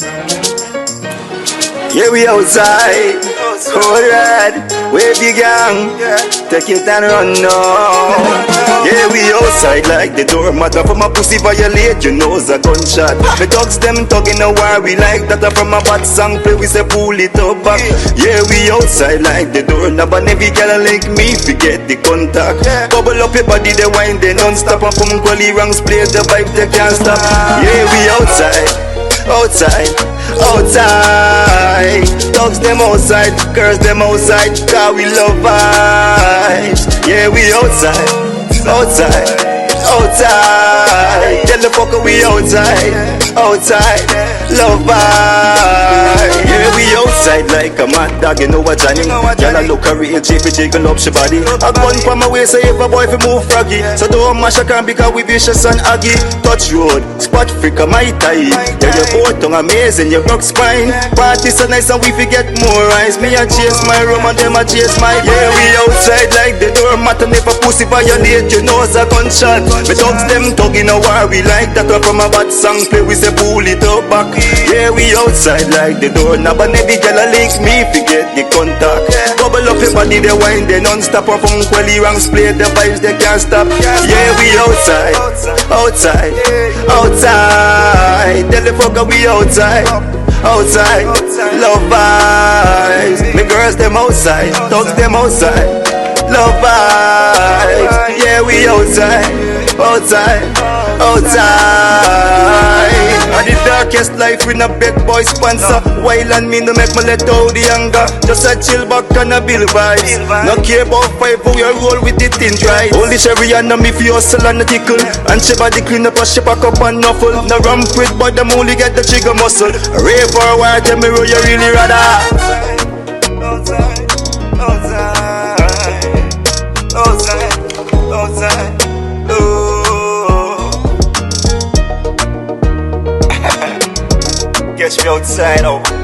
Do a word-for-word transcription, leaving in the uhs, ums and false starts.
Yeah, we outside, alright, wave the gang, take it and run now. Yeah, we outside like the doormat. From a pussy violate, you know it's a gunshot. Me dogs them tugging a war, we like that. From a bad song play, we say pull it up back. Yeah, we outside like the doorknob. And every girl link me, forget the contact. Bubble up your body, they wind, they non-stop. And from Quali ranks play, the vibe, they can't stop. Yeah, we outside, outside, outside. Dogs them outside, girls them outside, cause we love vibes. Yeah, we outside, outside, outside. Tell the fucker we outside, outside, love vibes. Yeah, we outside like a mad dog, you know what Johnny? Y'all a look a real chief, jiggle up she body. A gun from my way, say if a boy fi move froggy. So don't mash a can because we vicious and aggy. Touch road, spot freak my type. Yeah, your boat tongue amazing, your broke spine. Party so nice and we forget more eyes. Me a chase my room and them a chase my. Yeah, we outside like the doormat. And if a pussy violate, you know it's a gunshot. Me dogs them tugging a war, we like that. From a bad song play, we say pull it up back. Yeah, we outside like the doorknob. And every girl a link me, forget the contact. Bubble up your body, they wind, they non-stop. And from Quelly ranks play, the vibes they can't stop. Yeah, we outside, outside, outside. Tell the fucker we outside, outside, love vibes. Me girls them outside, dogs them outside, love vibes. Yeah, we outside, outside, outside. And the darkest life in a big boy sponsor. While and me no make me let out the anger. Just a chill back and a bill vibes. No care about five how you roll with it in dry. Only Sherry and me for hustle and a tickle. And she body clean up and she pack up and nuffle. No ramp with but them only get the trigger muscle. Ray for a while tell me who you really rather. Outside, outside, outside, outside, outside. Catch me outside, oh.